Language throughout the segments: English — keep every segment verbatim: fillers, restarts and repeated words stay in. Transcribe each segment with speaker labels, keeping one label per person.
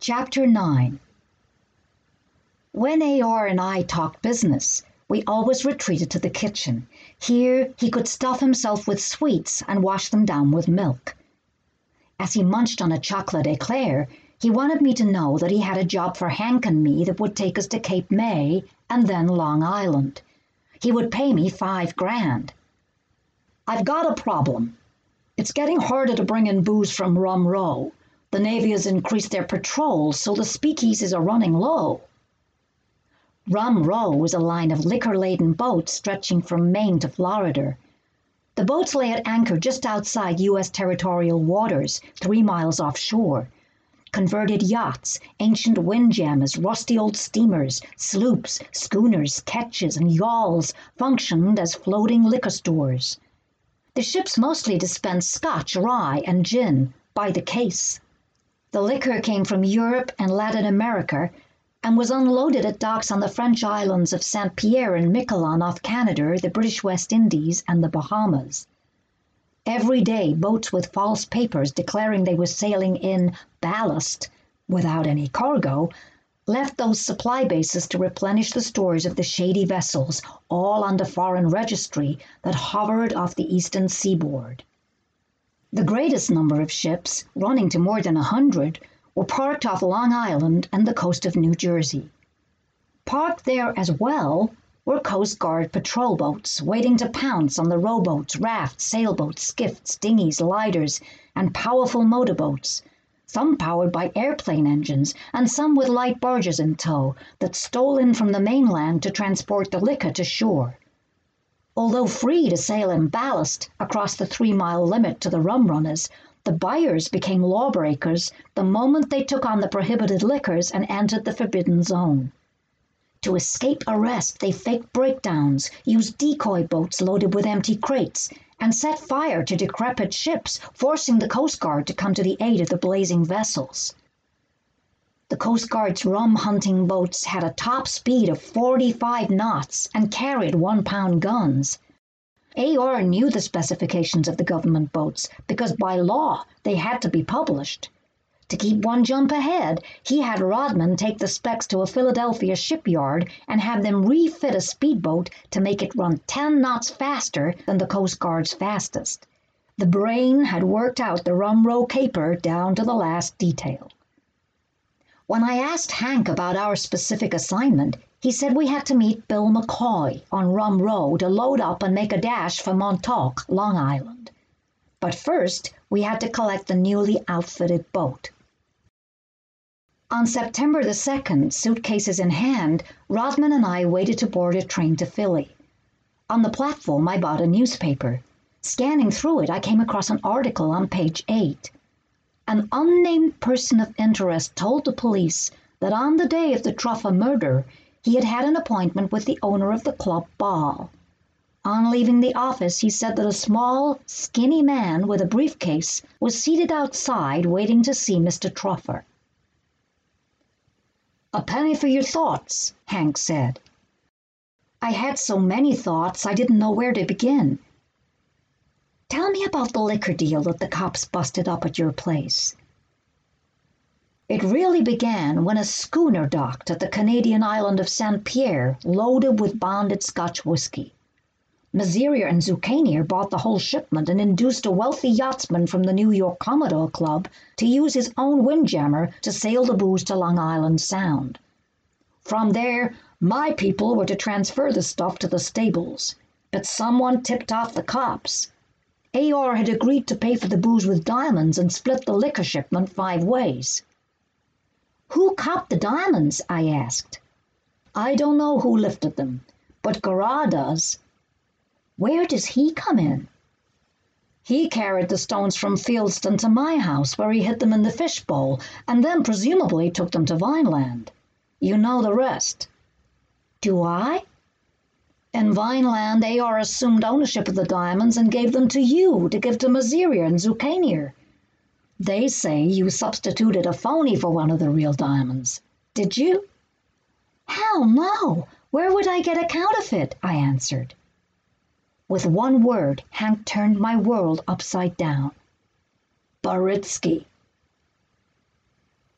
Speaker 1: Chapter nine. When A R and I talked business, we always retreated to the kitchen. Here he could stuff himself with sweets and wash them down with milk. As he munched on a chocolate eclair, he wanted me to know that he had a job for Hank and me that would take us to Cape May and then Long Island. He would pay me five grand. I've got a problem. It's getting harder to bring in booze from Rum Row. The Navy has increased their patrols, so the speakeasies are running low. Rum Row is a line of liquor-laden boats stretching from Maine to Florida. The boats lay at anchor just outside U S territorial waters, three miles offshore. Converted yachts, ancient windjammers, rusty old steamers, sloops, schooners, ketches, and yawls functioned as floating liquor stores. The ships mostly dispensed scotch, rye, and gin by the case. The liquor came from Europe and Latin America and was unloaded at docks on the French islands of Saint Pierre and Miquelon off Canada, the British West Indies, and the Bahamas. Every day, boats with false papers declaring they were sailing in ballast, without any cargo, left those supply bases to replenish the stores of the shady vessels, all under foreign registry, that hovered off the eastern seaboard. The greatest number of ships, running to more than a hundred, were parked off Long Island and the coast of New Jersey. Parked there as well were Coast Guard patrol boats waiting to pounce on the rowboats, rafts, sailboats, skiffs, dinghies, lighters, and powerful motorboats, some powered by airplane engines and some with light barges in tow that stole in from the mainland to transport the liquor to shore. Although free to sail in ballast across the three-mile limit to the rum runners, the buyers became lawbreakers the moment they took on the prohibited liquors and entered the forbidden zone. To escape arrest, they faked breakdowns, used decoy boats loaded with empty crates, and set fire to decrepit ships, forcing the Coast Guard to come to the aid of the blazing vessels. The Coast Guard's rum-hunting boats had a top speed of forty-five knots and carried one-pound guns. A R knew the specifications of the government boats because by law they had to be published. To keep one jump ahead, he had Rodman take the specs to a Philadelphia shipyard and have them refit a speedboat to make it run ten knots faster than the Coast Guard's fastest. The brain had worked out the Rum Row caper down to the last detail. When I asked Hank about our specific assignment, he said we had to meet Bill McCoy on Rum Row to load up and make a dash for Montauk, Long Island. But first, we had to collect the newly outfitted boat. On September the second, suitcases in hand, Rodman and I waited to board a train to Philly. On the platform, I bought a newspaper. Scanning through it, I came across an article on page eight. An unnamed person of interest told the police that on the day of the Truffa murder, he had had an appointment with the owner of the club Ball. On leaving the office, he said that a small, skinny man with a briefcase was seated outside waiting to see Mister Truffa. "A penny for your thoughts," Hank said. I had so many thoughts I didn't know where to begin. "Tell me about the liquor deal that the cops busted up at your place." It really began when a schooner docked at the Canadian island of Saint Pierre loaded with bonded Scotch whiskey. Mezirier and Zucanier bought the whole shipment and induced a wealthy yachtsman from the New York Commodore Club to use his own windjammer to sail the booze to Long Island Sound. From there, my people were to transfer the stuff to the stables, but someone tipped off the cops. A R had agreed to pay for the booze with diamonds and split the liquor shipment five ways. "Who copped the diamonds?" I asked. "I don't know who lifted them, but Garrah does." "Where does he come in?" "He carried the stones from Fieldston to my house, where he hid them in the fishbowl, and then presumably took them to Vineland. You know the rest." "Do I?" "In Vineland, A R assumed ownership of the diamonds and gave them to you to give to Mezirier and Zucanier. They say you substituted a phony for one of the real diamonds. Did you?" "Hell no! Where would I get a counterfeit?" I answered. With one word, Hank turned my world upside down. "Baritsky."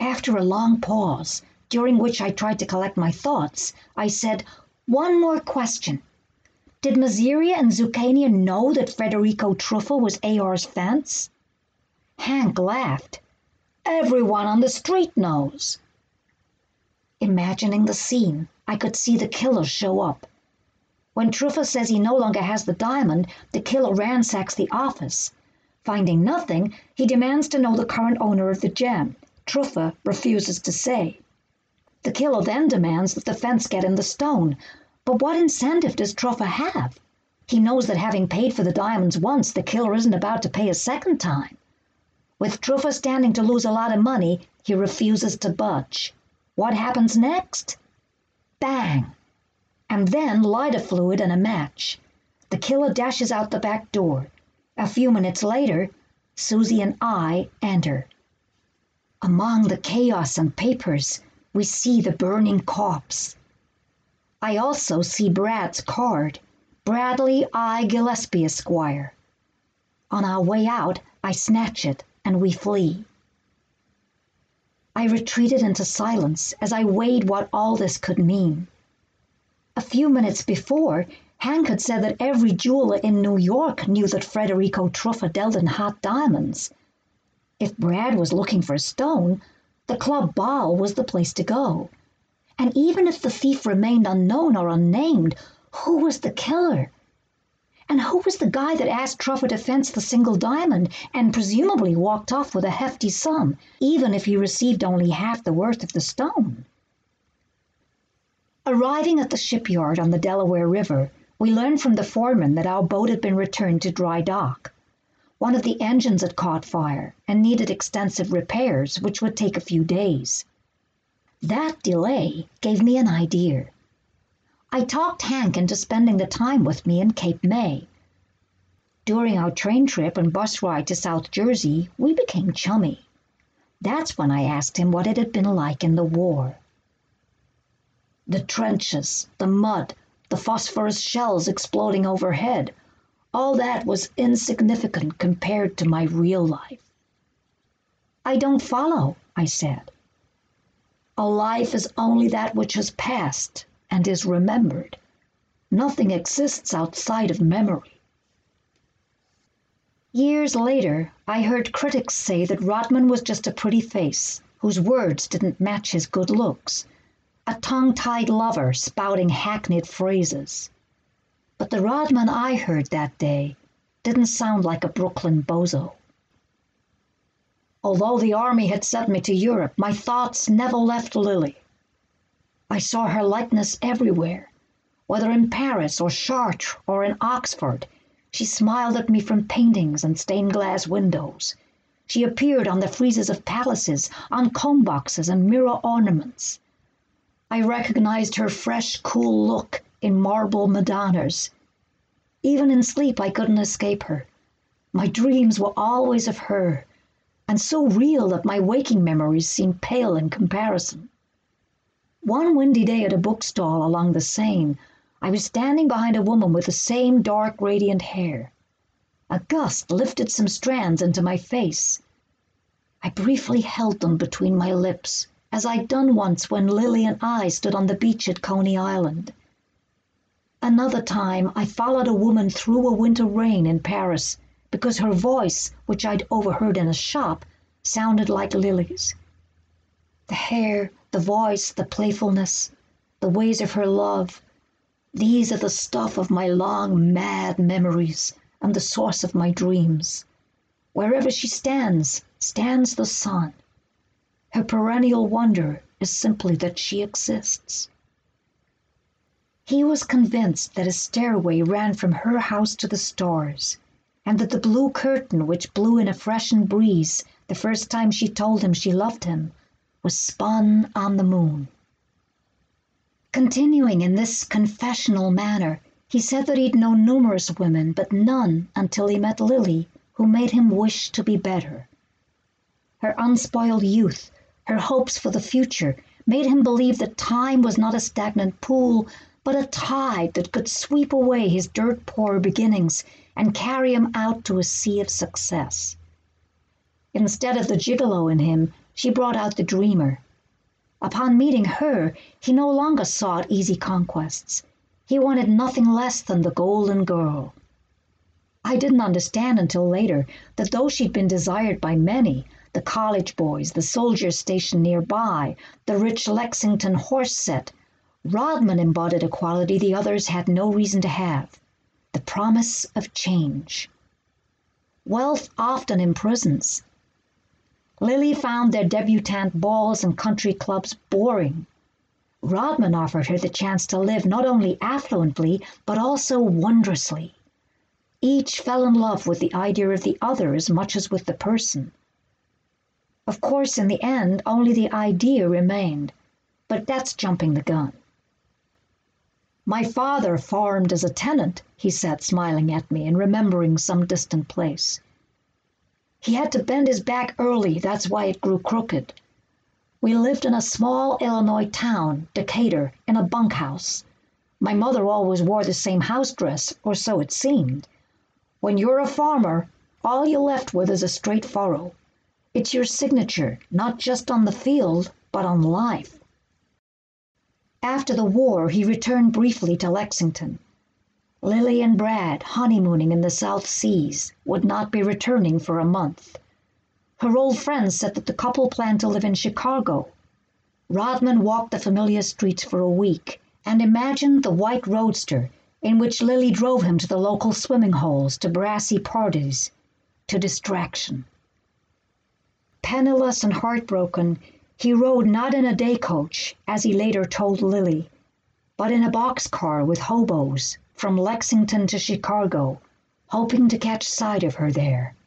Speaker 1: After a long pause, during which I tried to collect my thoughts, I said, "One more question. Did Maziria and Zucania know that Federico Truffa was A R's fence?" Hank laughed. "Everyone on the street knows." Imagining the scene, I could see the killer show up. When Truffa says he no longer has the diamond, the killer ransacks the office. Finding nothing, he demands to know the current owner of the gem. Truffa refuses to say. The killer then demands that the fence get him the stone. But what incentive does Truffa have? He knows that having paid for the diamonds once, the killer isn't about to pay a second time. With Truffa standing to lose a lot of money, he refuses to budge. What happens next? Bang! And then lighter fluid and a match. The killer dashes out the back door. A few minutes later, Susie and I enter. Among the chaos and papers, we see the burning corpse. I also see Brad's card, Bradley I. Gillespie, Esquire. On our way out, I snatch it and we flee. I retreated into silence as I weighed what all this could mean. A few minutes before, Hank had said that every jeweler in New York knew that Federico Truffa dealt in hot diamonds. If Brad was looking for a stone, the Club Ball was the place to go. And even if the thief remained unknown or unnamed, who was the killer? And who was the guy that asked Truffa to fence the single diamond and presumably walked off with a hefty sum, even if he received only half the worth of the stone? Arriving at the shipyard on the Delaware River, we learned from the foreman that our boat had been returned to dry dock. One of the engines had caught fire and needed extensive repairs, which would take a few days. That delay gave me an idea. I talked Hank into spending the time with me in Cape May. During our train trip and bus ride to South Jersey, we became chummy. That's when I asked him what it had been like in the war. The trenches, the mud, the phosphorus shells exploding overhead, all that was insignificant compared to my real life. I don't follow, I said. A life is only that which has passed and is remembered. Nothing exists outside of memory. Years later, I heard critics say that Rodman was just a pretty face, whose words didn't match his good looks, a tongue-tied lover spouting hackneyed phrases. But the Rodman I heard that day didn't sound like a Brooklyn bozo. Although the army had sent me to Europe, my thoughts never left Lily. I saw her likeness everywhere, whether in Paris or Chartres or in Oxford. She smiled at me from paintings and stained glass windows. She appeared on the friezes of palaces, on comb boxes and mirror ornaments. I recognized her fresh, cool look in marble Madonnas. Even in sleep I couldn't escape her. My dreams were always of her, and so real that my waking memories seemed pale in comparison. One windy day at a bookstall along the Seine, I was standing behind a woman with the same dark, radiant hair. A gust lifted some strands into my face. I briefly held them between my lips, as I'd done once when Lily and I stood on the beach at Coney Island. Another time, I followed a woman through a winter rain in Paris because her voice, which I'd overheard in a shop, sounded like Lily's. The hair, the voice, the playfulness, the ways of her love, these are the stuff of my long, mad memories and the source of my dreams. Wherever she stands, stands the sun. Her perennial wonder is simply that she exists. He was convinced that a stairway ran from her house to the stars, and that the blue curtain which blew in a freshened breeze the first time she told him she loved him was spun on the moon. Continuing in this confessional manner, he said that he'd known numerous women, but none until he met Lily, who made him wish to be better. Her unspoiled youth, her hopes for the future, made him believe that time was not a stagnant pool, but a tide that could sweep away his dirt-poor beginnings and carry him out to a sea of success. Instead of the gigolo in him, She brought out the dreamer. Upon meeting her, he no longer sought easy conquests. He wanted nothing less than the golden girl. I didn't understand until later that though she'd been desired by many, the college boys, the soldiers stationed nearby, the rich Lexington horse set, Rodman embodied a quality the others had no reason to have: the promise of change. Wealth often imprisons. Lily found their debutante balls and country clubs boring. Rodman offered her the chance to live not only affluently, but also wondrously. Each fell in love with the idea of the other as much as with the person. Of course, in the end, only the idea remained, but that's jumping the gun. My father farmed as a tenant, he said, smiling at me and remembering some distant place. He had to bend his back early, that's why it grew crooked. We lived in a small Illinois town, Decatur, in a bunkhouse. My mother always wore the same house dress, or so it seemed. When you're a farmer, all you're left with is a straight furrow. It's your signature, not just on the field, but on life. After the war, he returned briefly to Lexington. Lily and Brad, honeymooning in the South Seas, would not be returning for a month. Her old friends said that the couple planned to live in Chicago. Rodman walked the familiar streets for a week and imagined the white roadster in which Lily drove him to the local swimming holes, to brassy parties, to distraction. Penniless and heartbroken, he rode not in a day coach, as he later told Lily, but in a boxcar with hobos from Lexington to Chicago, hoping to catch sight of her there.